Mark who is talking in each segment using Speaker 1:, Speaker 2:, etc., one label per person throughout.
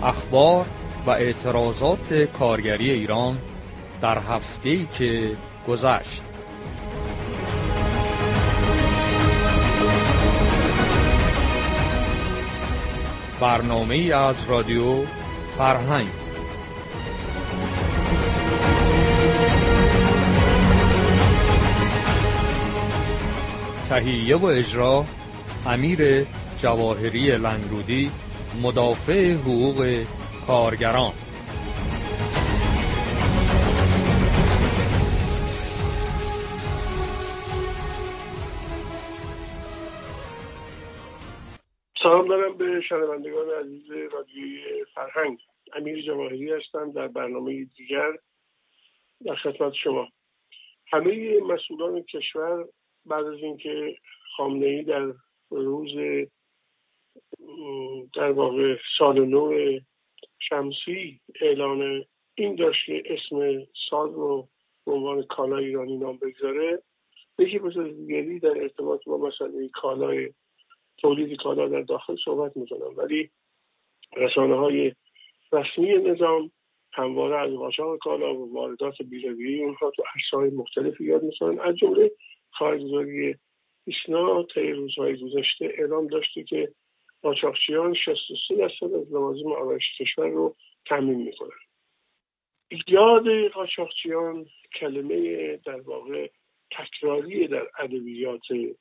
Speaker 1: اخبار و اعتراضات کارگری ایران در هفته‌ای که گذشت. برنامه‌ای از رادیو فرهنگ. تهیه و اجرا امیر جواهری لنگرودی، مدافع حقوق کارگران.
Speaker 2: سلام دارم به شنوندگان عزیز رادیوی فرهنگ. امیر جواهری هستم در برنامه دیگر در خدمت شما. همه مسئولان کشور بعد از اینکه خامنه‌ای در روز در واقع سال نو شمسی اعلان این داشت که اسم سال رو به عنوان کالای ایرانی نام بگذاره، یکی پس از دیگری در ارتباط با مسئله کالای تولید کالا در داخل صحبت میکنم، ولی رسانه‌های رسمی نظام همواره از قاچاق کالا و واردات بی‌رویه اونها تو عرصه‌های مختلفی یاد میکنن. از جمله خبرگزاری ایسنا طی روزهای گذشته اعلام داشته که قاچاقچیان 63% از لوازم آرایش کشور رو تامین میکنن. یاد قاچاقچیان کلمه در واقع تکراری در ادبیات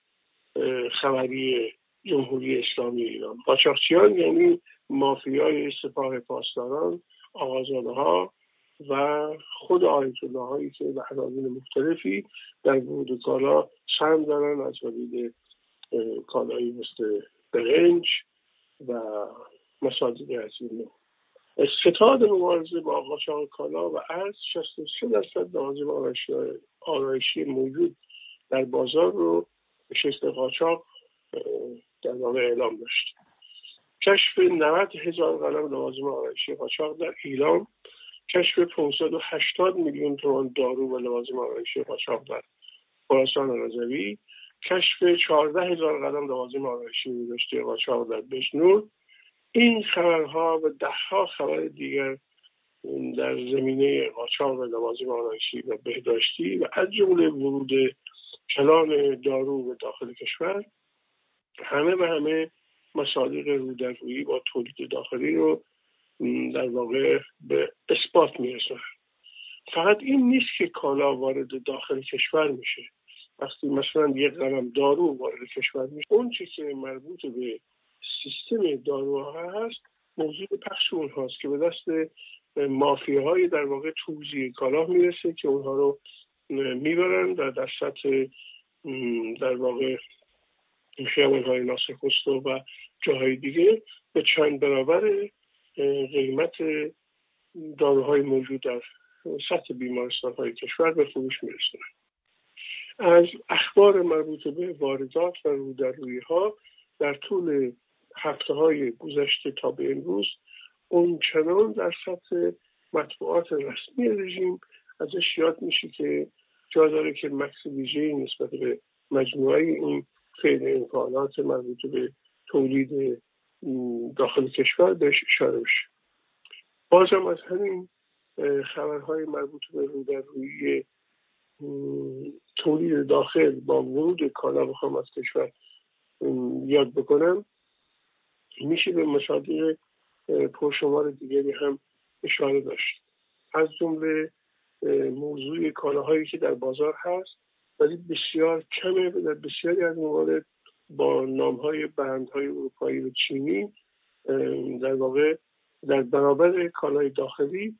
Speaker 2: خبری جمهوری اسلامی ایران. قاچاقچیان یعنی مافیای سپاه پاسداران، آقازاده‌ها و خود آیت الله هایی که به عناوین مختلفی در ورود کالا سهم دارن، از ولید کالایی مثل برنج و مصادیق هزینه. ستاد مبارزه با قاچاق کالا و ارز 63% لوازم آرایشی موجود در بازار رو به شکل قاچاق در واقع اعلام داشت. کشف 90,000 قلم لوازم آرایشی قاچاق در ایران، کشف 580 میلیون تومان دارو و لوازم آرایشی قاچاق در خراسان رضوی، کشف 14,000 قلم لوازم آرایشی رشته قاچاق در بجنور. این خبرها و دهها خبر دیگر در زمینه قاچاق و لوازم آرایشی و بهداشتی و از جمله ورود کلان دارو به داخل کشور، همه به همه مصادیق رودرویی با تولید داخلی رو در واقع به اثبات میرسونه. فقط این نیست که کالا وارد داخل کشور میشه. وقتی مثلا یک قلم دارو وارد کشور میشه، اون چیزی که مربوط به سیستم داروها هست موضوع پخش اونهاست که به دست مافیاهای در واقع توزیع کالا میرسه که اونها رو میبرن و در سطح در واقع خیابان‌های ناصر خسرو و جاهای دیگه به چند برابر قیمت داروهای موجود در سطح بیمارستان‌های کشور به فروش میرسونن. از اخبار مربوط به واردات و رودرویی‌ها در طول هفته‌های گذشته تا به امروز اون چنان در سطح مطبوعات رسمی رژیم ازش یاد میشه که جا داره که مکس ویژه‌ای نسبت به مجموعه این فعل امکانات مربوط به تولید داخل کشور بهش اشاره بشه. بازم از همین خبرهای مربوط به رودرویی تولید داخل با ورود کالا بخوام از کشور یاد بکنم، میشه به مصادیق پرشمار دیگری هم اشاره داشت. از جمله موضوع کالاهایی که در بازار هست ولی بسیار کمه و در بسیاری از موارد با نامهای برندهای اروپایی و چینی در واقع در برابر کالای داخلی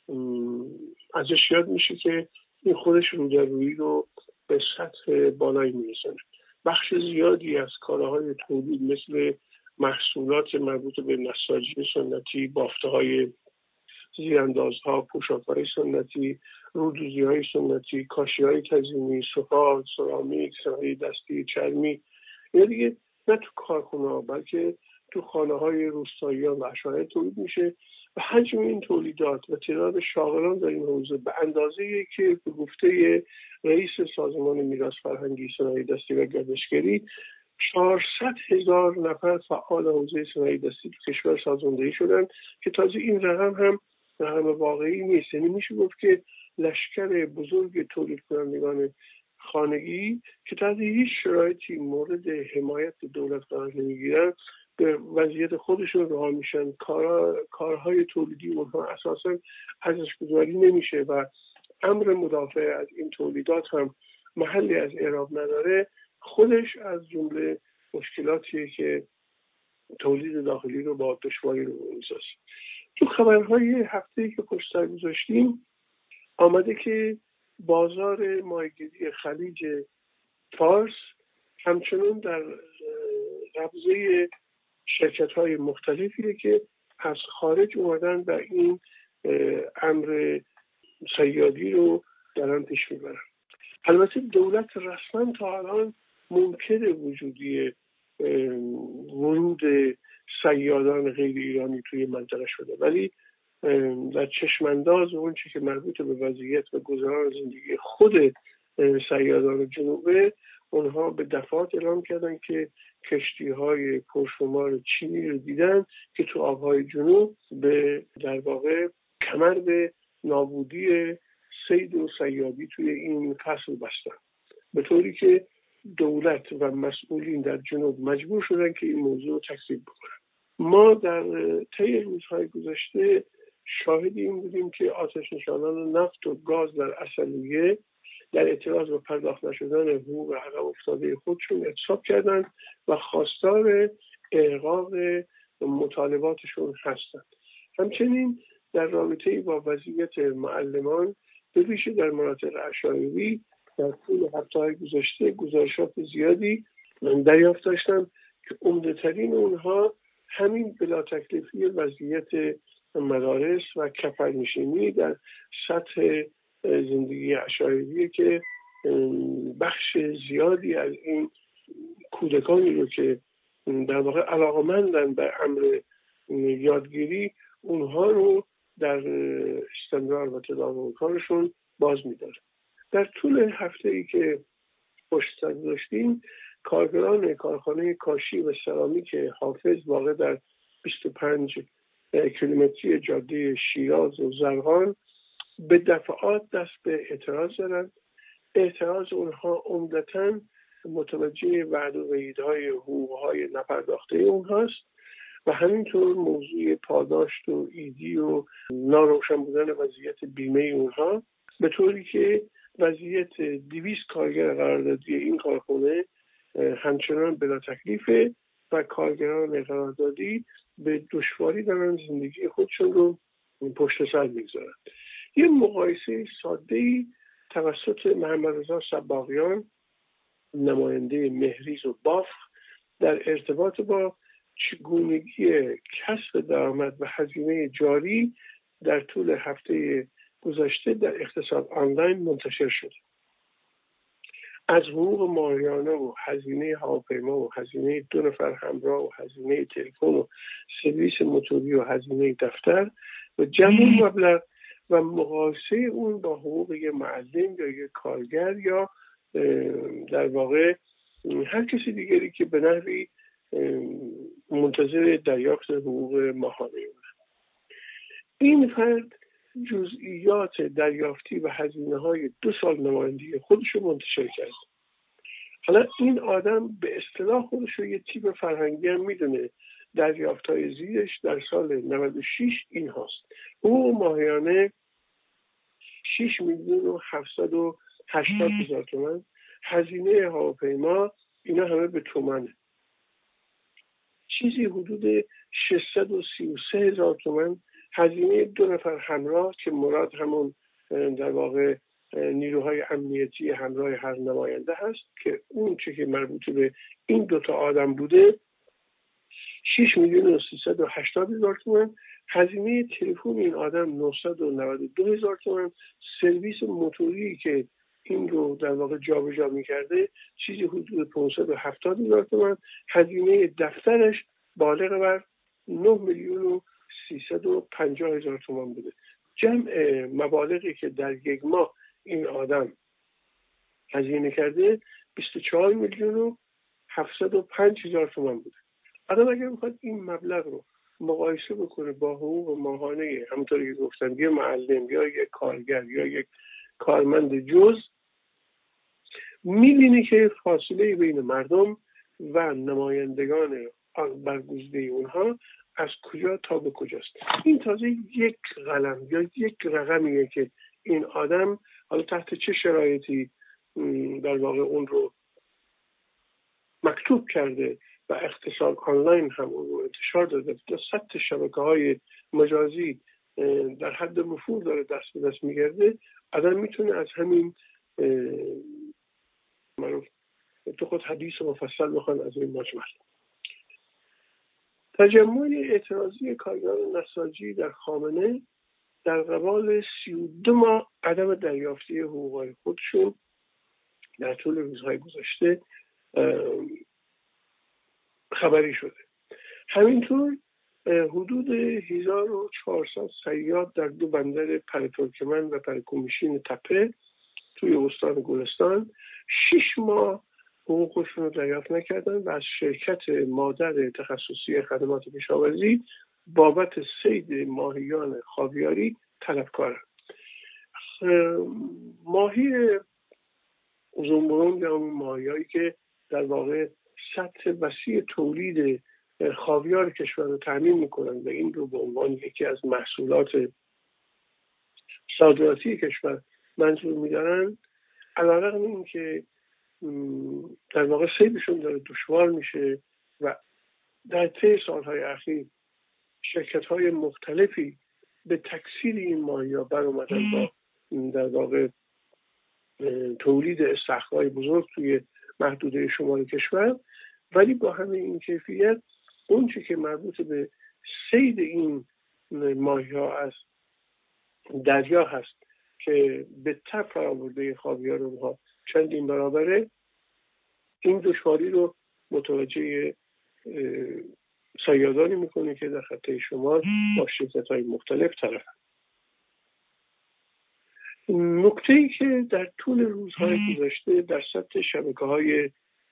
Speaker 2: ازش یاد میشه که این خودش رودرویی رو به سطح بالایی میرسونه. بخش زیادی از کالاهای تولید مثل محصولات مربوط به نساجی سنتی، بافته‌های زیراندازها، پوشاک‌های سنتی، رودوزی‌های سنتی، کاشی‌های تزیینی، سفال، سرامیک، صنایع دستی، چرمی، یا دیگه نه تو کارخونه‌ها بلکه تو خانه‌های روستاییان و اشاره تولید میشه و حجم این تولیدات و تعداد شاغلان در این حوزه به اندازه‌ای که به گفته رئیس سازمان میراث فرهنگی، صنایع دستی و گردشگری 400,000 نفر فعال حوزه صنایع دستی تو کشور سازماندهی شدن که تازه این رقم هم رقم واقعی نیست. یعنی میشه گفت که لشکر بزرگ تولید کنندگان خانگی که تحت هیچ شرایطی مورد حمایت دولت قرار نمیگیرن به وضعیت خودشون رها میشن. کارهای تولیدی اونها اساسا ارزش گذاری نمیشه و امر مدافع از این تولیدات هم محلی از اعراب نداره. خودش از جمله مشکلاتیه که تولید داخلی رو با دشواری رو میسازه. تو خبرهای هفته‌ای که پشت سر گذاشتیم آمده که بازار ماهیگیری خلیج فارس همچنان در قبضه شرکت‌های مختلفیه که از خارج اومدن و این امر صیادی رو دارن پیش میبرن. البته دولت رسما تا الان منکر وجودی ورود صیادان غیر ایرانی توی منطقه شده، ولی در چشمانداز اون چیزی که مربوط به وضعیت و گذران زندگی خود صیادان جنوبه، اونها به دفعات اعلام کردن که کشتی‌های پرشمار چینی رو دیدن که تو آبهای جنوب به در واقع کمر به نابودی صید و صیادی توی این فصل بستن، به طوری که دولت و مسئولین در جنوب مجبور شدن که این موضوع رو تکذیب بکنن. ما در طی روزهای گذشته شاهد این بودیم که آتش نشانان نفت و گاز در عسلویه در اعتراض به پرداخت نشدن حقوق عقب افتاده خودشون اعتصاب کردند و خواستار احقاق مطالباتشون هستند. همچنین در رابطه با وضعیت معلمان به ویژه در مناطق اشایری در طول هفته‌های گذشته گزارشات زیادی من دریافت داشتم که عمده‌ترین اونها همین بلا تکلیفی وضعیت مدارس و کفرنشینی در سطح زندگی اشایری که بخش زیادی از این کودکانی رو که در واقع علاقمندن به امر یادگیری، اونها رو در استمرار و تداوم کارشون باز می‌داره. در طول هفته‌ای که پشت سر داشتیم، کارگران کارخانه کاشی و سرامیک حافظ واقع در 25 کیلومتری جاده شیراز و زرقان به دفعات دست به اعتراض دارند. اعتراض اونها عمدتاً متوجه وعده و وعیدهای حقوقهای نپرداخته اونهاست و همینطور موضوع پاداشت و ایدی و ناروشن بودن وضعیت بیمه اونها، به طوری که وضعیت 200 کارگر قراردادی این کارخانه همچنان بلا تکلیفه و کارگران قراردادی به دشواری دارن زندگی خودشون رو پشت سر میگذارن. یه مقایسه ساده‌ای توسط محمد رضا صباغیان، نماینده مهریز و بافق، در ارتباط با چگونگی کسب درآمد و هزینه جاری در طول هفته گذشته در اقتصاد آنلاین منتشر شد. از حقوق ماهیانه و هزینه هواپیما و هزینه 2 نفر همراه و هزینه تلفن و سرویس موتوری و هزینه دفتر و جمع مبلغ و مقایسه اون با حقوق یک معلم یا یک کارگر یا در واقع هر کسی دیگری که به نحوی منتظر دریافت حقوق ماهانه اونه. این فرد جزئیات دریافتی و هزینه‌های 2 سال نمایندگی خودش رو منتشر کرد. حالا این آدم به اصطلاح خودش رو یه تیپ فرهنگی هم میدونه. دریافت‌های زیرش در سال 96 این هست: حقوق ماهیانه 6,780,000 تومان، هزینه هواپیما اینا همه به تومنه، چیزی حدود 633,000 تومان، هزینه 2 نفر همراه که مراد همون در واقع نیروهای امنیتی همراه هر نماینده هست که اون چه که مربوط به این 2 آدم بوده 6,380,000 تومان، هزینه تلفن این آدم 992,000 تومان، سرویس موتوری که این رو در واقع جابجا می‌کرده چیزی حدود 570,000 تومان، هزینه دفترش بالغ بر 9,350,000 تومان بوده. جمع مبالغی که در یک ماه این آدم هزینه کرده 24,750,000 705,000 تومان بوده. آدم اگر میخواد این مبلغ رو مقایسه بکنه با حقوق ماهانه همونطوری که گفتم یه معلم یا یک کارگر یا یک کارمند جز، میبینی که فاصله بین مردم و نمایندگان برگزیده اونها از کجا تا به کجاست. این تازه یک قلم یا یک رقمیه که این آدم حالا تحت چه شرایطی در واقع اون رو مکتوب کرده و اختصار آنلاین هم اون رو انتشار داده، تا سطح شبکه‌های مجازی در حد نفوذ داره دست به دست میگرده. آدم میتونه از همین معروف تو خود حدیث مفصل بخوان از این مجمل. تجمع اعتراضی کارگران نساجی در خامنه در قبال 32 ماه عدم دریافتی حقوقهای خودشون در طول روزهای گذشته خبری شده. همینطور حدود 1400 صیاد در دو بندر پرترکمن و پرکومیشین تپه توی استان گلستان 6 ماه حقوقشون رو دریافت نکردن و از شرکت مادر تخصصی خدمات کشاورزی بابت صید ماهیان خاویاری طلبکارن. ماهی زنبورون یا ماهیایی که در واقع سطح وسیع تولید خاویار کشور رو تامین میکنن و این رو به عنوان یکی از محصولات صادراتی کشور منظور میدارن، علیرغم این که در واقع صیدشون داره دشوار میشه و در طی سالهای اخیر شرکت‌های مختلفی به تکثیر این ماهی‌ها برآمدن با در واقع تولید استخرهای بزرگ توی محدوده شمال کشور، ولی با همه این کیفیت اون چی که مربوط به صید این ماهی‌ها از دریا هست که به تب فرآورده خاویار اونها چندین برابره، این دشواری رو متوجه صیادانی میکنه که در خطه شمال با شرکت‌های مختلف طرفن. نکته‌ای که در طول روزهای گذشته در سطح شبکه‌های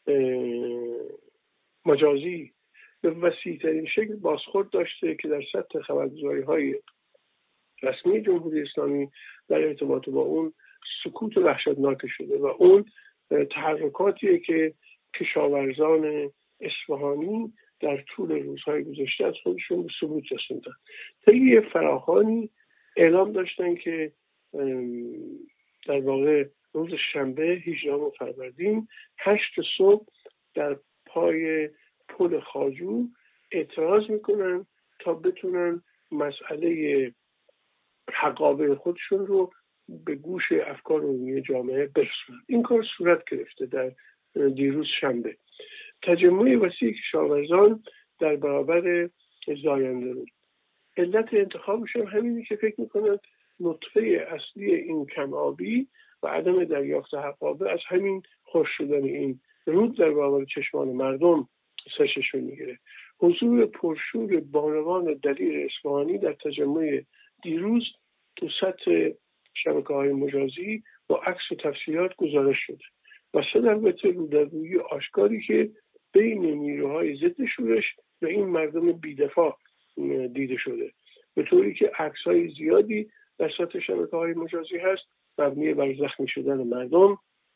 Speaker 2: مجازی به وسیع‌ترین شکل بازخورد داشته که در سطح خبرگزاری‌های رسمی جمهوری اسلامی در ارتباط با اون سکوت وحشتناک شده و اون تحرکاتیه که کشاورزان اصفهانی در طول روزهای گذشته از خودشون به ثبوت رسوندن. طی فراخوانی اعلام داشتن که در واقع روز شنبه 18 فروردین 8 صبح در پای پل خواجو اعتراض میکنن تا بتونن مسئله حقابه خودشون رو به گوش افکار عمومی جامعه برسونن. این کار صورت گرفته در دیروز شنبه. تجمع وسیع کشاورزان در برابر زاینده رود. علت انتخابش هم همینی که فکر میکنن نطفه اصلی این کم آبی و عدم دریافت حقابه از همین خشک شدن این رود در برابر چشمان مردم سرچشمه میگیره. حضور پرشور بانوان دلیر اصفهانی در تجمع دیروز تو سطح شبکه‌های مجازی با عکس و تفصیلات گزارش شده و صد البته رودرویی آشکاری که بین نیروهای ضد شورش و این مردم بی‌دفاع دیده شده، به طوری که عکس‌های زیادی در سطح شبکه‌های مجازی هست مبنی بر زخمی شدن مردم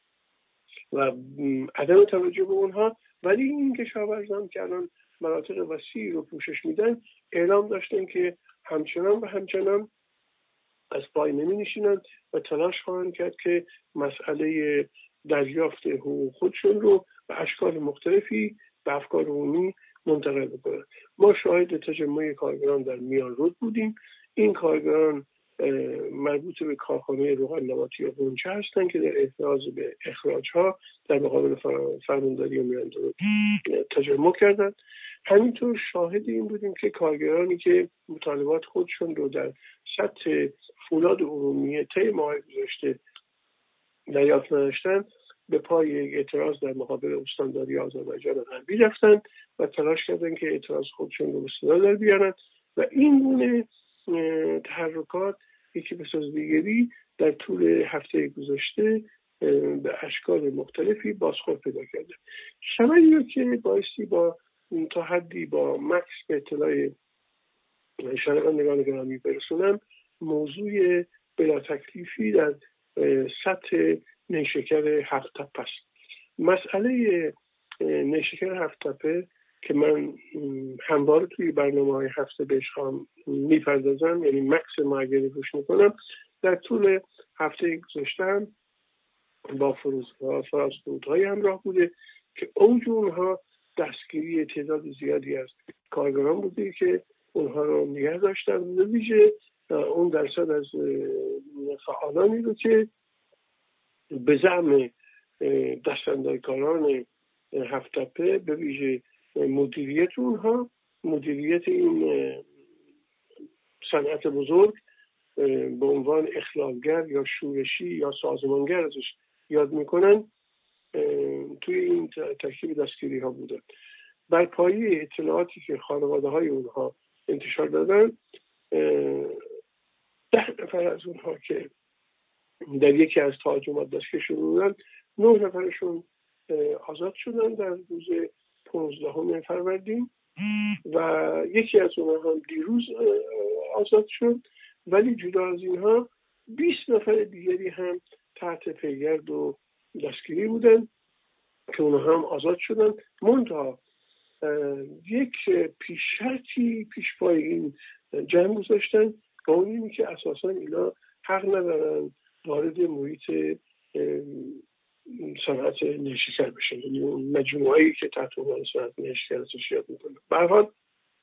Speaker 2: و عدم توجه به اونها. ولی این کشاورزان که الان مناطق وسیعی رو پوشش میدن اعلام داشتن که همچنان از پای نمی نشینند و تلاش خواهند کرد که مسئله دریافت حقوق خودشون رو به اشکال مختلفی به افکار عمومی منتقل بکنند. ما شاهد تجمع کارگران در میان رود بودیم. این کارگران مربوط به کارخانه روغن نباتی یا غنچه هستند که در اعتراض به اخراج‌ها در مقابل فرمانداری میان رود تجمع کردند. همینطور شاهد این بودیم که کارگرانی که مطالبات خودشون رو در سطح فولاد عمومی طی ماه گذشته دریافت نداشتن به پای یک اعتراض در مقابل استانداری آذربایجان غربی رفتن و تلاش کردن که اعتراض خودشون رو به صدا در بیارن و این گونه تحرکات یکی به ساز دیگری در طول هفته گذشته به اشکال مختلفی بازخورد پیدا کرده. شمالی رو که بایستی با تا حدی با مکس به اطلاع شنوندگان گرامی برسونم، موضوع بلا تکلیفی در سطح نیشکر هفت تپه است. مسئله نیشکر هفت تپه که من همواره توی برنامه‌های هفته بهش میپردازم، یعنی مکس معگری روش میکنم، در طول هفته گذشتم با فرازفرودهای همراه بوده که اوج اونها دستگیری تعداد زیادی از کارگران بوده که اونها رو نگه داشتن، به ویژه اون درصد از فعالانی رو که به زعم دستاندارکاران هفت تپه به ویژه مدیریت اونها، مدیریت این صنعت بزرگ به عنوان اخلالگر یا شورشی یا سازمانگر ازش یاد میکنن، توی این ترکیب دستگیری ها بودن. بر پایه اطلاعاتی که خانواده های اونها انتشار دادن، 10 نفر از اونها که در یکی از تهاجمات دستگیر شده بودن، 9 نفرشون آزاد شدن در روز 15 فروردین و یکی از اونها هم دیروز آزاد شد. ولی جدا از اینها 20 نفر دیگری هم تحت پیگرد و دستگیری بودن که اونها هم آزاد شدن. منتها یک پیش‌شرطی پیش پای این جنگ گذاشتن و اون اینه که اساساً اینا حق ندارن وارد محیط صنعت نیشکر بشن، یعنی اون مجموعه‌ای که تحت عنوان صنعت نیشکر ازش یاد میکنه. به هر حال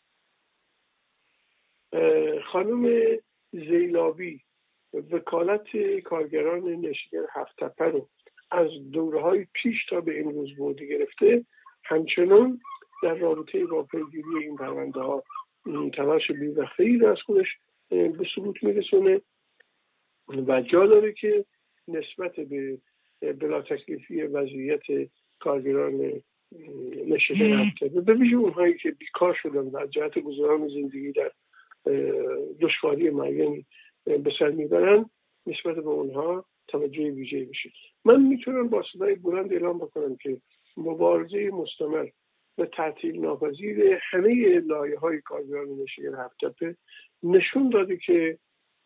Speaker 2: خانم زیلابی وکالت کارگران نیشکر هفت تپه رو از دوره‌های پیش تا به امروز به عهده گرفته، همچنان در رابطه با پیگیری این پرونده‌ها تلاش بی‌وقفه‌ای را از خودش به ثبوت میرسونه و جا داره که نسبت به بلا تکلیفی وضعیت کارگران نیشکر هفت تپه، به ویژه اونهایی که بیکار شدن و از جهت گذران زندگی در دشواری معینی به سر میبرن، نسبت به اونها توجه ویژه‌ای بشه. من میتونم با صدای بلند اعلام بکنم که مبارزه مستمر و تعطیل ناپذیر همه لایه‌های کارگران نیشکر هفت تپه نشون داده که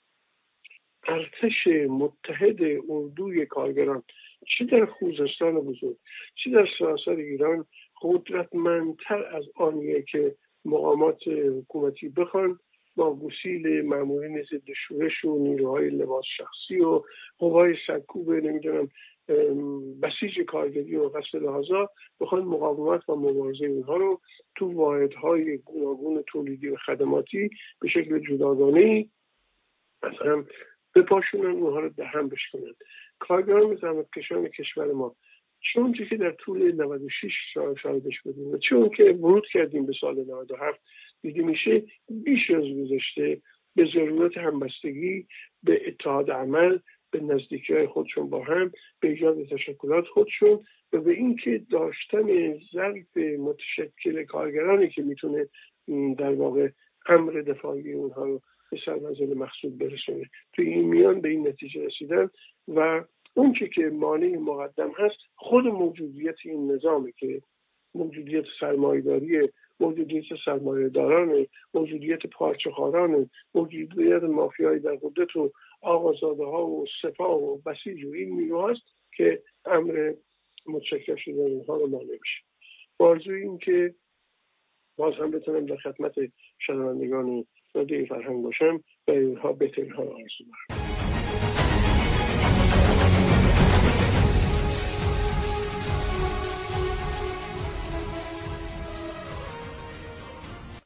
Speaker 2: ارتش متحد اردوی کارگران، چه در خوزستان بزرگ چه در سراسر ایران، قدرتمندتر از آنیه که مقامات حکومتی بخوان با گسیل مامورین ضد شورش و نیروهای لباس شخصی و قوای سرکوب نمیدونم بسیج کارگری و قصد لحاظا بخوان مقاومت و مبارزه اونها رو تو واحدهای گوناگون تولیدی و خدماتی به شکل جداگانه‌ای از هم بپاشونن، اونها رو به هم بشکنن. کارگران زحمتکشان کشور ما چون که در طول 96 شاهدش بودیم و چون که ورود کردیم به سال 97 دیده میشه بیش از گذشته به ضرورت همبستگی، به اتحاد عمل، به نزدیکی‌های خودشون با هم، به ایجاد تشکلات خودشون و به اینکه داشتن ظرف متشکل کارگرانی که میتونه در واقع امر دفاعی اونها رو به سرمنزل مقصود برسونه، توی این میان به این نتیجه رسیدن و اون که مانع مقدم هست خود موجودیت این نظامی که موجودیت سرمایه‌داری، موجودیت سرمایه‌داران، موجودیت پارچه‌خواران، موجودیت مافیایی در قدرت و آقازاده‌ها و سپاه و بسیج و این نیروهاست که امر متشکل شدن اینها رو مانع میشه. آرزوی این که باز هم بتونم در خدمت شنوندگان رادیو فرهنگ باشم و اینها بهترین ها رو آرزو دارم.